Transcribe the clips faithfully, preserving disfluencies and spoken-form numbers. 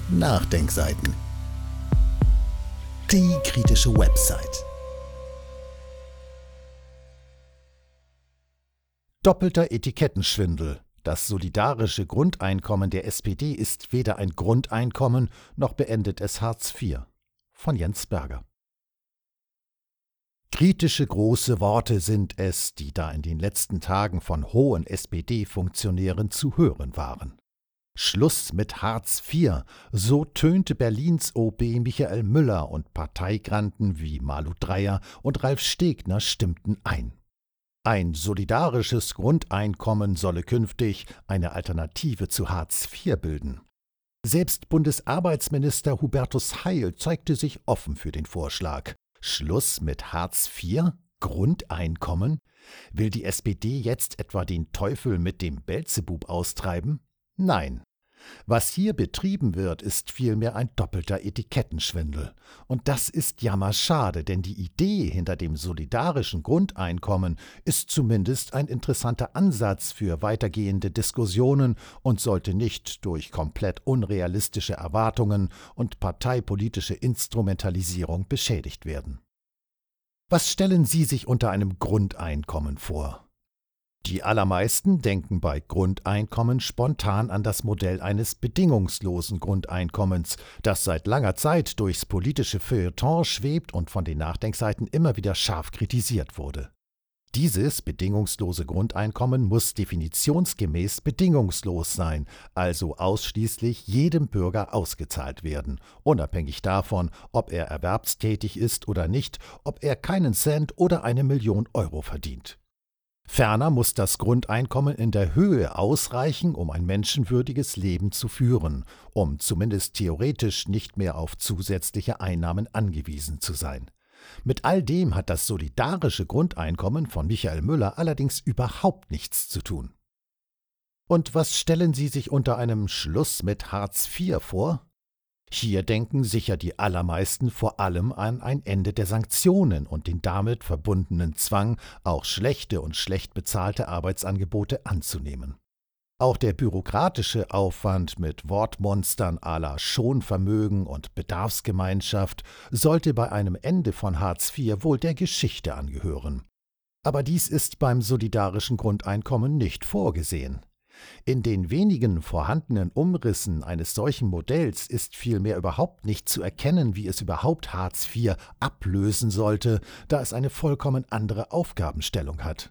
Nachdenkseiten. Die kritische Website. Doppelter Etikettenschwindel. Das solidarische Grundeinkommen der S P D ist weder ein Grundeinkommen, noch beendet es Hartz vier. Von Jens Berger. Kritische große Worte sind es, die da in den letzten Tagen von hohen S P D-Funktionären zu hören waren. Schluss mit Hartz vier, so tönte Berlins O B Michael Müller, und Parteigranten wie Malu Dreyer und Ralf Stegner stimmten ein. Ein solidarisches Grundeinkommen solle künftig eine Alternative zu Hartz vier bilden. Selbst Bundesarbeitsminister Hubertus Heil zeigte sich offen für den Vorschlag. Schluss mit Hartz vier? Grundeinkommen? Will die S P D jetzt etwa den Teufel mit dem Beelzebub austreiben? Nein. Was hier betrieben wird, ist vielmehr ein doppelter Etikettenschwindel. Und das ist jammerschade, denn die Idee hinter dem solidarischen Grundeinkommen ist zumindest ein interessanter Ansatz für weitergehende Diskussionen und sollte nicht durch komplett unrealistische Erwartungen und parteipolitische Instrumentalisierung beschädigt werden. Was stellen Sie sich unter einem Grundeinkommen vor? Die allermeisten denken bei Grundeinkommen spontan an das Modell eines bedingungslosen Grundeinkommens, das seit langer Zeit durchs politische Feuilleton schwebt und von den Nachdenkseiten immer wieder scharf kritisiert wurde. Dieses bedingungslose Grundeinkommen muss definitionsgemäß bedingungslos sein, also ausschließlich jedem Bürger ausgezahlt werden, unabhängig davon, ob er erwerbstätig ist oder nicht, ob er keinen Cent oder eine Million Euro verdient. Ferner muss das Grundeinkommen in der Höhe ausreichen, um ein menschenwürdiges Leben zu führen, um zumindest theoretisch nicht mehr auf zusätzliche Einnahmen angewiesen zu sein. Mit all dem hat das solidarische Grundeinkommen von Michael Müller allerdings überhaupt nichts zu tun. Und was stellen Sie sich unter einem Schluss mit Hartz vier vor? Hier denken sicher die allermeisten vor allem an ein Ende der Sanktionen und den damit verbundenen Zwang, auch schlechte und schlecht bezahlte Arbeitsangebote anzunehmen. Auch der bürokratische Aufwand mit Wortmonstern à la Schonvermögen und Bedarfsgemeinschaft sollte bei einem Ende von Hartz vier wohl der Geschichte angehören. Aber dies ist beim solidarischen Grundeinkommen nicht vorgesehen. In den wenigen vorhandenen Umrissen eines solchen Modells ist vielmehr überhaupt nicht zu erkennen, wie es überhaupt Hartz vier ablösen sollte, da es eine vollkommen andere Aufgabenstellung hat.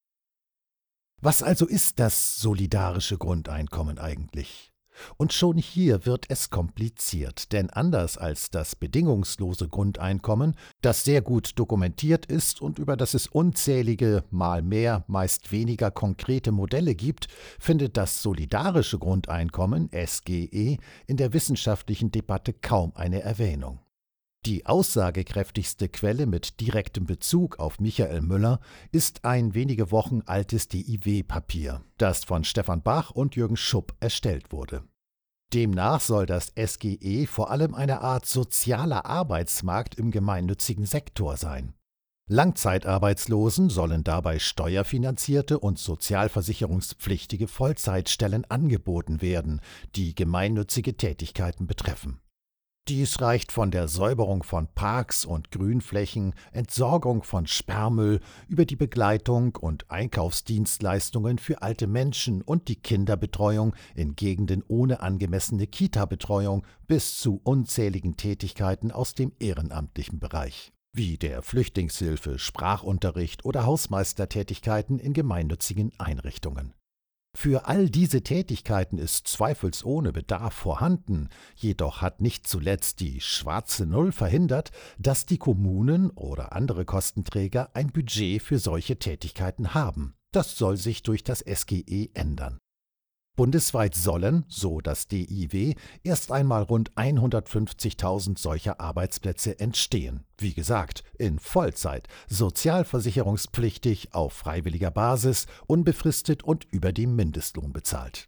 Was also ist das solidarische Grundeinkommen eigentlich? Und schon hier wird es kompliziert, denn anders als das bedingungslose Grundeinkommen, das sehr gut dokumentiert ist und über das es unzählige, mal mehr, meist weniger konkrete Modelle gibt, findet das solidarische Grundeinkommen, S G E, in der wissenschaftlichen Debatte kaum eine Erwähnung. Die aussagekräftigste Quelle mit direktem Bezug auf Michael Müller ist ein wenige Wochen altes D I W-Papier, das von Stefan Bach und Jürgen Schupp erstellt wurde. Demnach soll das S G E vor allem eine Art sozialer Arbeitsmarkt im gemeinnützigen Sektor sein. Langzeitarbeitslosen sollen dabei steuerfinanzierte und sozialversicherungspflichtige Vollzeitstellen angeboten werden, die gemeinnützige Tätigkeiten betreffen. Dies reicht von der Säuberung von Parks und Grünflächen, Entsorgung von Sperrmüll über die Begleitung und Einkaufsdienstleistungen für alte Menschen und die Kinderbetreuung in Gegenden ohne angemessene Kita-Betreuung bis zu unzähligen Tätigkeiten aus dem ehrenamtlichen Bereich, wie der Flüchtlingshilfe, Sprachunterricht oder Hausmeistertätigkeiten in gemeinnützigen Einrichtungen. Für all diese Tätigkeiten ist zweifelsohne Bedarf vorhanden, jedoch hat nicht zuletzt die schwarze Null verhindert, dass die Kommunen oder andere Kostenträger ein Budget für solche Tätigkeiten haben. Das soll sich durch das S G E ändern. Bundesweit sollen, so das D I W, erst einmal rund hundertfünfzigtausend solcher Arbeitsplätze entstehen. Wie gesagt, in Vollzeit, sozialversicherungspflichtig, auf freiwilliger Basis, unbefristet und über dem Mindestlohn bezahlt.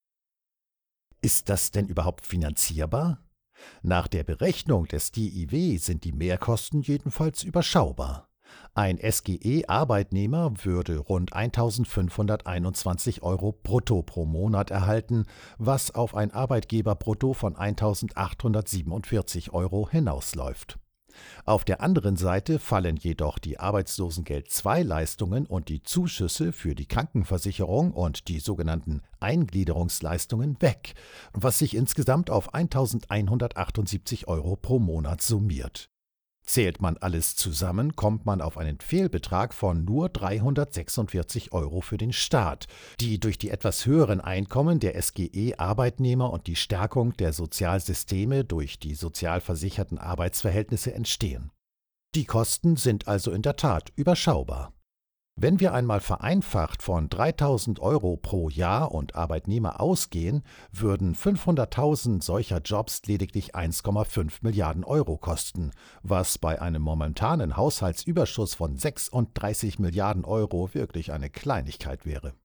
Ist das denn überhaupt finanzierbar? Nach der Berechnung des D I W sind die Mehrkosten jedenfalls überschaubar. Ein S G E-Arbeitnehmer würde rund eintausendfünfhunderteinundzwanzig Euro brutto pro Monat erhalten, was auf ein Arbeitgeberbrutto von eintausendachthundertsiebenundvierzig Euro hinausläuft. Auf der anderen Seite fallen jedoch die Arbeitslosengeld zwei Leistungen und die Zuschüsse für die Krankenversicherung und die sogenannten Eingliederungsleistungen weg, was sich insgesamt auf eintausendeinhundertachtundsiebzig Euro pro Monat summiert. Zählt man alles zusammen, kommt man auf einen Fehlbetrag von nur dreihundertsechsundvierzig Euro für den Staat, die durch die etwas höheren Einkommen der S G E-Arbeitnehmer und die Stärkung der Sozialsysteme durch die sozial versicherten Arbeitsverhältnisse entstehen. Die Kosten sind also in der Tat überschaubar. Wenn wir einmal vereinfacht von dreitausend Euro pro Jahr und Arbeitnehmer ausgehen, würden fünfhunderttausend solcher Jobs lediglich eins Komma fünf Milliarden Euro kosten, was bei einem momentanen Haushaltsüberschuss von sechsunddreißig Milliarden Euro wirklich eine Kleinigkeit wäre.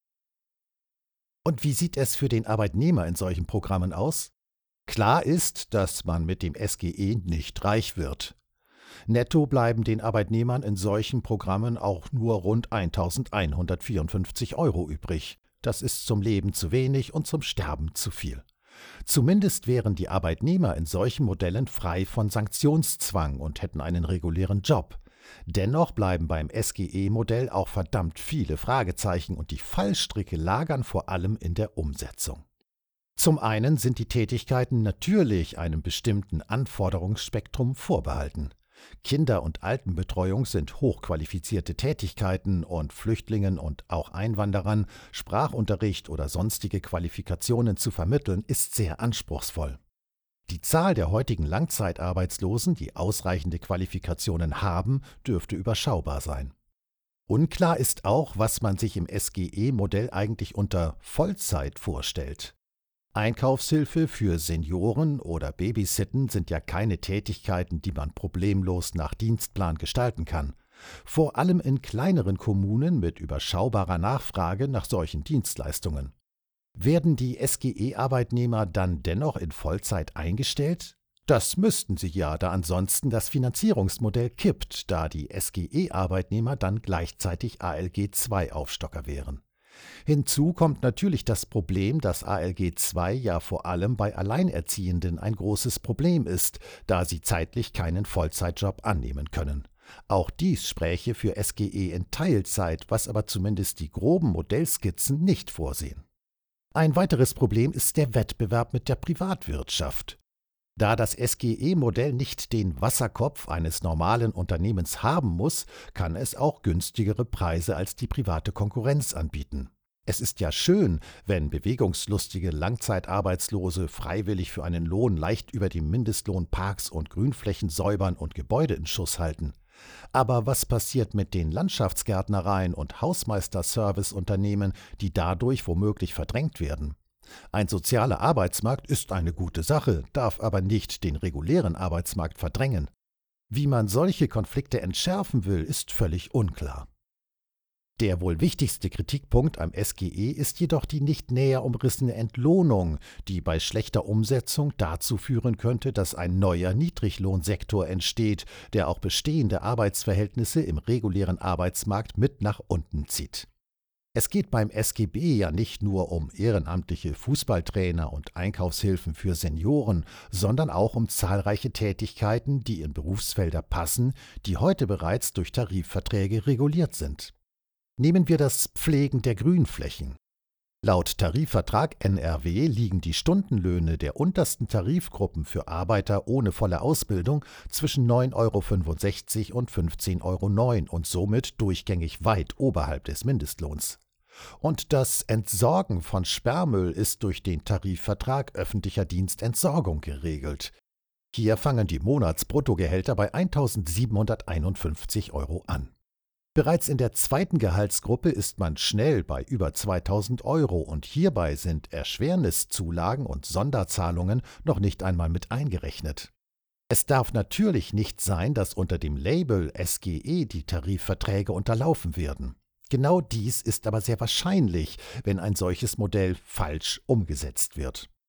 Und wie sieht es für den Arbeitnehmer in solchen Programmen aus? Klar ist, dass man mit dem S G E nicht reich wird. Netto bleiben den Arbeitnehmern in solchen Programmen auch nur rund eintausendeinhundertvierundfünfzig Euro übrig. Das ist zum Leben zu wenig und zum Sterben zu viel. Zumindest wären die Arbeitnehmer in solchen Modellen frei von Sanktionszwang und hätten einen regulären Job. Dennoch bleiben beim S G E-Modell auch verdammt viele Fragezeichen und die Fallstricke lagern vor allem in der Umsetzung. Zum einen sind die Tätigkeiten natürlich einem bestimmten Anforderungsspektrum vorbehalten. Kinder- und Altenbetreuung sind hochqualifizierte Tätigkeiten und Flüchtlingen und auch Einwanderern Sprachunterricht oder sonstige Qualifikationen zu vermitteln, ist sehr anspruchsvoll. Die Zahl der heutigen Langzeitarbeitslosen, die ausreichende Qualifikationen haben, dürfte überschaubar sein. Unklar ist auch, was man sich im S G E-Modell eigentlich unter Vollzeit vorstellt. Einkaufshilfe für Senioren oder Babysitten sind ja keine Tätigkeiten, die man problemlos nach Dienstplan gestalten kann. Vor allem in kleineren Kommunen mit überschaubarer Nachfrage nach solchen Dienstleistungen. Werden die S G E-Arbeitnehmer dann dennoch in Vollzeit eingestellt? Das müssten sie ja, da ansonsten das Finanzierungsmodell kippt, da die S G E-Arbeitnehmer dann gleichzeitig A L G zwei Aufstocker wären. Hinzu kommt natürlich das Problem, dass A L G zwei ja vor allem bei Alleinerziehenden ein großes Problem ist, da sie zeitlich keinen Vollzeitjob annehmen können. Auch dies spräche für S G E in Teilzeit, was aber zumindest die groben Modellskizzen nicht vorsehen. Ein weiteres Problem ist der Wettbewerb mit der Privatwirtschaft. Da das S G E-Modell nicht den Wasserkopf eines normalen Unternehmens haben muss, kann es auch günstigere Preise als die private Konkurrenz anbieten. Es ist ja schön, wenn bewegungslustige Langzeitarbeitslose freiwillig für einen Lohn leicht über dem Mindestlohn Parks und Grünflächen säubern und Gebäude in Schuss halten. Aber was passiert mit den Landschaftsgärtnereien und Hausmeister-Service-Unternehmen, die dadurch womöglich verdrängt werden? Ein sozialer Arbeitsmarkt ist eine gute Sache, darf aber nicht den regulären Arbeitsmarkt verdrängen. Wie man solche Konflikte entschärfen will, ist völlig unklar. Der wohl wichtigste Kritikpunkt am S G E ist jedoch die nicht näher umrissene Entlohnung, die bei schlechter Umsetzung dazu führen könnte, dass ein neuer Niedriglohnsektor entsteht, der auch bestehende Arbeitsverhältnisse im regulären Arbeitsmarkt mit nach unten zieht. Es geht beim S G B ja nicht nur um ehrenamtliche Fußballtrainer und Einkaufshilfen für Senioren, sondern auch um zahlreiche Tätigkeiten, die in Berufsfelder passen, die heute bereits durch Tarifverträge reguliert sind. Nehmen wir das Pflegen der Grünflächen. Laut Tarifvertrag N R W liegen die Stundenlöhne der untersten Tarifgruppen für Arbeiter ohne volle Ausbildung zwischen neun Euro fünfundsechzig und fünfzehn Euro neun und somit durchgängig weit oberhalb des Mindestlohns. Und das Entsorgen von Sperrmüll ist durch den Tarifvertrag öffentlicher Dienstentsorgung geregelt. Hier fangen die Monatsbruttogehälter bei eintausendsiebenhunderteinundfünfzig Euro an. Bereits in der zweiten Gehaltsgruppe ist man schnell bei über zweitausend Euro und hierbei sind Erschwerniszulagen und Sonderzahlungen noch nicht einmal mit eingerechnet. Es darf natürlich nicht sein, dass unter dem Label S G E die Tarifverträge unterlaufen werden. Genau dies ist aber sehr wahrscheinlich, wenn ein solches Modell falsch umgesetzt wird.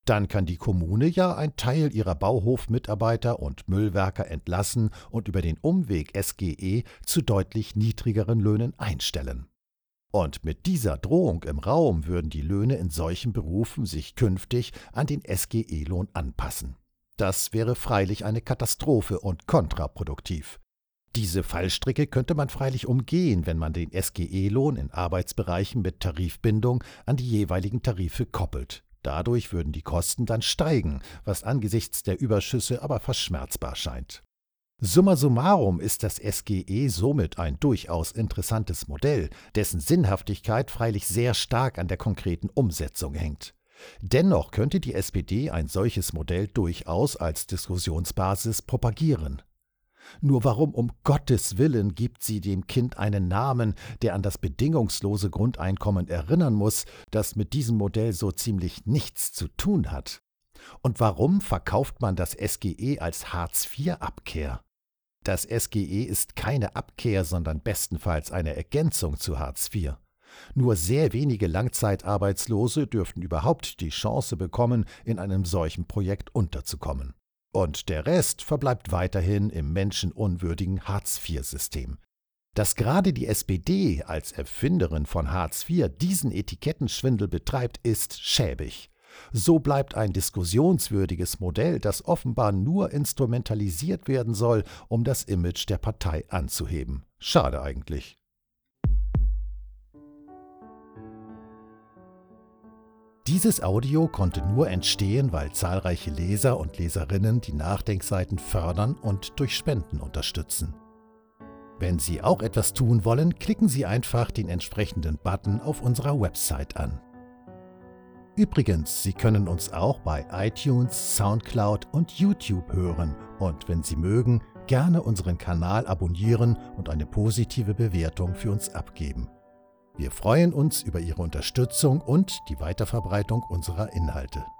Dann kann die Kommune ja einen Teil ihrer Bauhofmitarbeiter und Müllwerker entlassen und über den Umweg S G E zu deutlich niedrigeren Löhnen einstellen. Und mit dieser Drohung im Raum würden die Löhne in solchen Berufen sich künftig an den S G E-Lohn anpassen. Das wäre freilich eine Katastrophe und kontraproduktiv. Diese Fallstricke könnte man freilich umgehen, wenn man den S G E-Lohn in Arbeitsbereichen mit Tarifbindung an die jeweiligen Tarife koppelt. Dadurch würden die Kosten dann steigen, was angesichts der Überschüsse aber verschmerzbar scheint. Summa summarum ist das S G E somit ein durchaus interessantes Modell, dessen Sinnhaftigkeit freilich sehr stark an der konkreten Umsetzung hängt. Dennoch könnte die S P D ein solches Modell durchaus als Diskussionsbasis propagieren. Nur warum um Gottes Willen gibt sie dem Kind einen Namen, der an das bedingungslose Grundeinkommen erinnern muss, das mit diesem Modell so ziemlich nichts zu tun hat? Und warum verkauft man das S G E als Hartz vier Abkehr? Das S G E ist keine Abkehr, sondern bestenfalls eine Ergänzung zu Hartz vier. Nur sehr wenige Langzeitarbeitslose dürften überhaupt die Chance bekommen, in einem solchen Projekt unterzukommen. Und der Rest verbleibt weiterhin im menschenunwürdigen Hartz vier System. Dass gerade die S P D als Erfinderin von Hartz vier diesen Etikettenschwindel betreibt, ist schäbig. So bleibt ein diskussionswürdiges Modell, das offenbar nur instrumentalisiert werden soll, um das Image der Partei anzuheben. Schade eigentlich. Dieses Audio konnte nur entstehen, weil zahlreiche Leser und Leserinnen die Nachdenkseiten fördern und durch Spenden unterstützen. Wenn Sie auch etwas tun wollen, klicken Sie einfach den entsprechenden Button auf unserer Website an. Übrigens, Sie können uns auch bei iTunes, Soundcloud und YouTube hören und wenn Sie mögen, gerne unseren Kanal abonnieren und eine positive Bewertung für uns abgeben. Wir freuen uns über Ihre Unterstützung und die Weiterverbreitung unserer Inhalte.